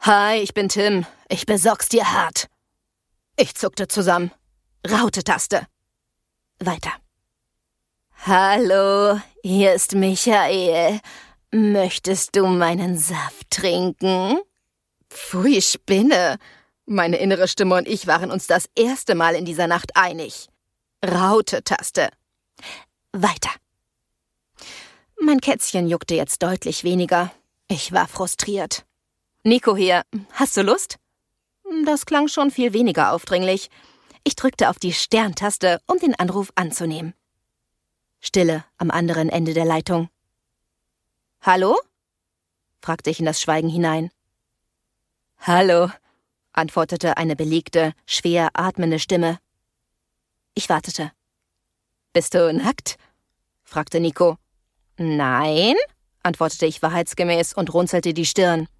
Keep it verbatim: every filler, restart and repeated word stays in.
Hi, ich bin Tim. Ich besorg's dir hart. Ich zuckte zusammen. Raute-Taste. Weiter. Hallo, hier ist Michael. Möchtest du meinen Saft trinken? Pfui, Spinne. Meine innere Stimme und ich waren uns das erste Mal in dieser Nacht einig. Raute-Taste. Weiter. Mein Kätzchen juckte jetzt deutlich weniger. Ich war frustriert. Nico hier. Hast du Lust? Das klang schon viel weniger aufdringlich. Ich drückte auf die Sterntaste, um den Anruf anzunehmen. Stille am anderen Ende der Leitung. Hallo? Fragte ich in das Schweigen hinein. Hallo, antwortete eine belegte, schwer atmende Stimme. Ich wartete. Bist du nackt? Fragte Nico. Nein, antwortete ich wahrheitsgemäß und runzelte die Stirn.